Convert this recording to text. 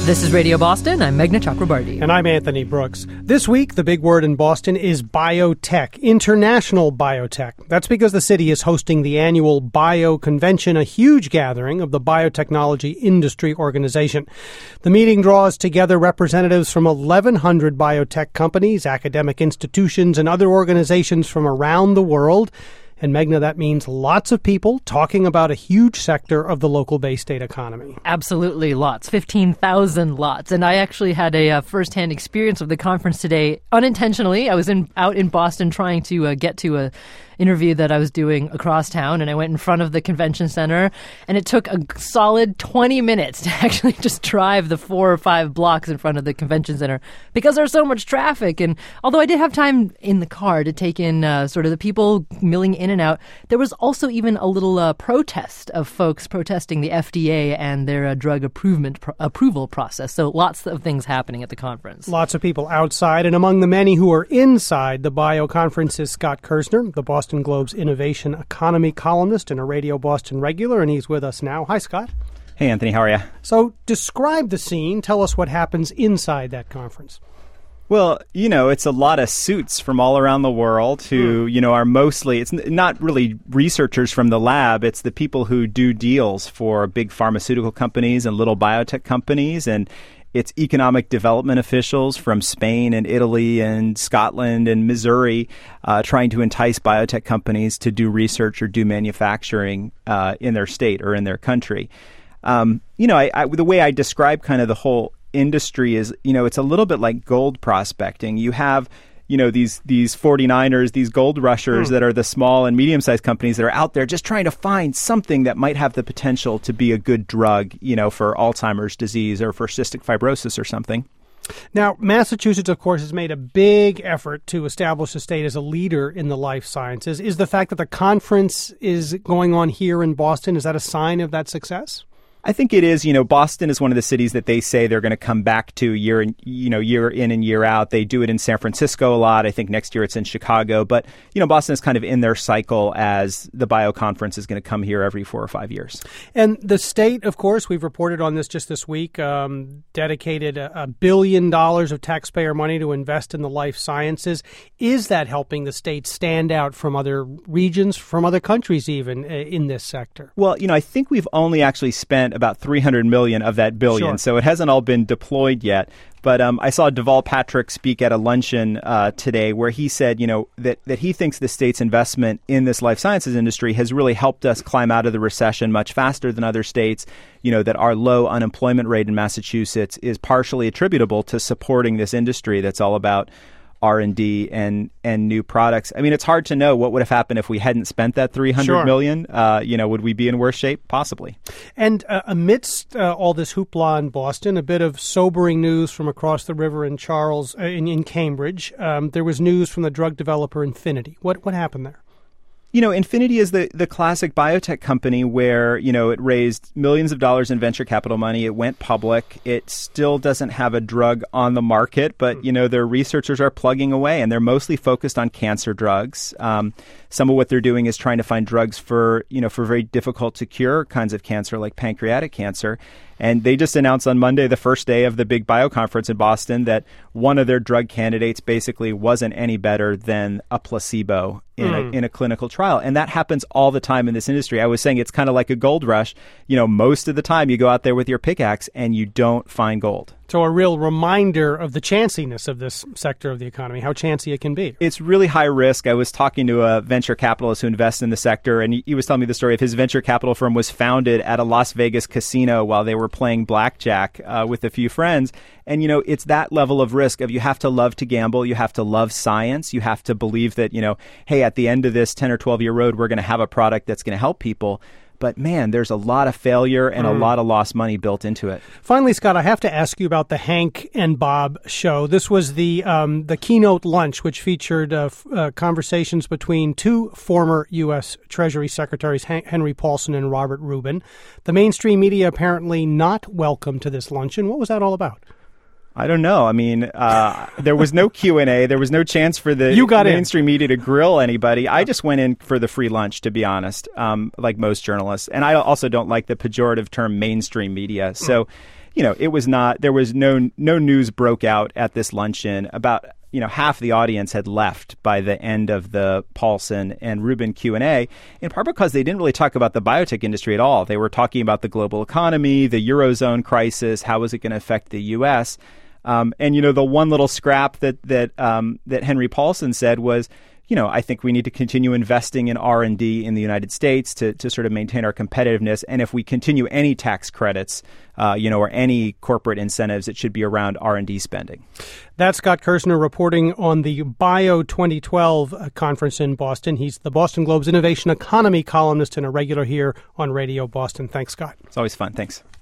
This is Radio Boston. I'm Meghna Chakrabarty. And I'm Anthony Brooks. This week, the big word in Boston is biotech, international biotech. That's because the city is hosting the annual Bio Convention, a huge gathering of the biotechnology industry organization. The meeting draws together representatives from 1,100 biotech companies, academic institutions, and other organizations from around the world. And Meghna, that means lots of people talking about a huge sector of the local Bay State economy. Absolutely, lots. 15,000 lots. And I actually had a firsthand experience of the conference today unintentionally. I was out in Boston trying to get to a interview that I was doing across town, and I went in front of the convention center, and it took a solid 20 minutes to actually just drive the 4 or 5 blocks in front of the convention center because there's so much traffic. And although I did have time in the car to take in sort of the people milling in and out, there was also even a little protest of folks protesting the FDA and their drug approval process. So lots of things happening at the conference. Lots of people outside, and among the many who are inside the Bio Conference is Scott Kirsner, the Boston Globe's innovation economy columnist and a Radio Boston regular, and he's with us now. Hi, Scott. Hey, Anthony. How are you? So describe the scene. Tell us what happens inside that conference. Well, it's a lot of suits from all around the world who, are mostly, it's not really researchers from the lab. It's the people who do deals for big pharmaceutical companies and little biotech companies, and it's economic development officials from Spain and Italy and Scotland and Missouri trying to entice biotech companies to do research or do manufacturing in their state or in their country. The way I describe kind of the whole industry is, it's a little bit like gold prospecting. You have these 49ers, these gold rushers that are the small and medium-sized companies that are out there just trying to find something that might have the potential to be a good drug, for Alzheimer's disease or for cystic fibrosis or something. Now, Massachusetts, of course, has made a big effort to establish the state as a leader in the life sciences. Is the fact that the conference is going on here in Boston, is that a sign of that success? I think it is. Boston is one of the cities that they say they're going to come back to year in and year out. They do it in San Francisco a lot. I think next year it's in Chicago. But, Boston is kind of in their cycle as the Bio Conference is going to come here every 4 or 5 years. And the state, of course, we've reported on this just this week, dedicated $1 billion of taxpayer money to invest in the life sciences. Is that helping the state stand out from other regions, from other countries even, in this sector? Well, I think we've only actually spent about $300 million of that billion. Sure. So it hasn't all been deployed yet. But I saw Deval Patrick speak at a luncheon today where he said, that he thinks the state's investment in this life sciences industry has really helped us climb out of the recession much faster than other states, that our low unemployment rate in Massachusetts is partially attributable to supporting this industry that's all about R&D and new products. I mean, it's hard to know what would have happened if we hadn't spent that $300 million. Would we be in worse shape? Possibly. And amidst all this hoopla in Boston, a bit of sobering news from across the river in in Cambridge. There was news from the drug developer Infinity. What happened there? Infinity is the classic biotech company where, it raised millions of dollars in venture capital money. It went public. It still doesn't have a drug on the market, but, their researchers are plugging away, and they're mostly focused on cancer drugs. Some of what they're doing is trying to find drugs for very difficult to cure kinds of cancer like pancreatic cancer. And they just announced on Monday, the first day of the big bio conference in Boston, that one of their drug candidates basically wasn't any better than a placebo in a clinical trial. And that happens all the time in this industry. I was saying it's kind of like a gold rush. Most of the time you go out there with your pickaxe and you don't find gold. So a real reminder of the chanciness of this sector of the economy, how chancy it can be. It's really high risk. I was talking to a venture capitalist who invests in the sector, and he was telling me the story of his venture capital firm was founded at a Las Vegas casino while they were playing blackjack with a few friends. And, it's that level of risk of you have to love to gamble. You have to love science. You have to believe that, hey, at the end of this 10 or 12-year road, we're going to have a product that's going to help people. But, man, there's a lot of failure and a lot of lost money built into it. Finally, Scott, I have to ask you about the Hank and Bob show. This was the keynote lunch, which featured conversations between two former U.S. Treasury Secretaries, Henry Paulson and Robert Rubin. The mainstream media apparently not welcome to this luncheon. What was that all about? I don't know. I mean, there was no Q&A. There was no chance for the mainstream media to grill anybody. I just went in for the free lunch, to be honest, like most journalists. And I also don't like the pejorative term mainstream media. So, it was not. There was no news broke out at this luncheon. About half the audience had left by the end of the Paulson and Rubin Q&A, in part because they didn't really talk about the biotech industry at all. They were talking about the global economy, the Eurozone crisis, how was it going to affect the U.S., and the one little scrap that Henry Paulson said was, I think we need to continue investing in R&D in the United States to sort of maintain our competitiveness. And if we continue any tax credits, or any corporate incentives, it should be around R&D spending. That's Scott Kirsner reporting on the Bio 2012 conference in Boston. He's the Boston Globe's innovation economy columnist and a regular here on Radio Boston. Thanks, Scott. It's always fun. Thanks.